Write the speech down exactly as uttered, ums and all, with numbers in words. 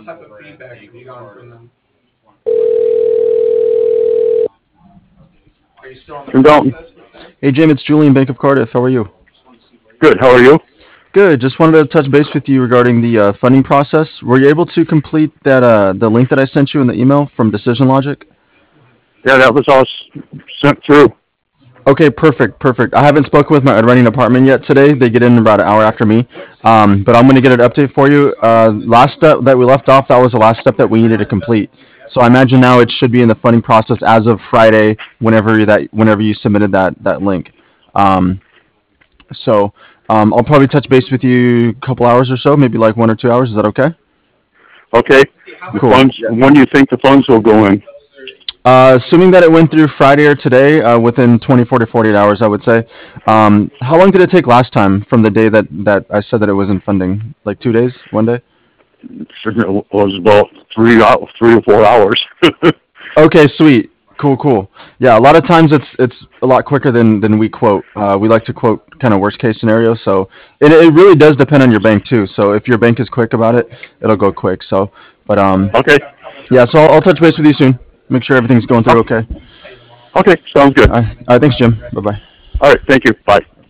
type of feedback have you gotten from them? Are you still on the And don't. process with them? Hey, Jim, it's Julian, Bank of Cardiff. How are you? Good. How are you? Good. Just wanted to touch base with you regarding the uh, funding process. Were you able to complete that uh, the link that I sent you in the email from Decision Logic? Yeah, that was all s- sent through. Okay, perfect, perfect. I haven't spoken with my running department yet today. They get in about an hour after me, um, but I'm going to get an update for you. Uh, last step that we left off, that was the last step that we needed to complete. So I imagine now it should be in the funding process as of Friday, whenever that whenever you submitted that that link. Um, so um, I'll probably touch base with you a couple hours or so, maybe like one or two hours. Is that okay? Okay. How The much? Cool. funds. When do you think the funds will go in? Uh, assuming that it went through Friday or today, uh, within twenty-four to forty-eight hours, I would say. Um, how long did it take last time from the day that, that I said that it was in funding? Like two days? One day? It was about three, hou- three or four hours. Okay, sweet. Cool, cool. Yeah, a lot of times it's it's a lot quicker than, than we quote. Uh, we like to quote kind of worst case scenario. So it, it really does depend on your bank too. So if your bank is quick about it, it'll go quick. So, but um, Okay. yeah. So I'll, I'll touch base with you soon. Make sure everything's going through okay. Okay. Sounds good. All right. All right. Thanks, Jim. Bye bye. All right. Thank you. Bye.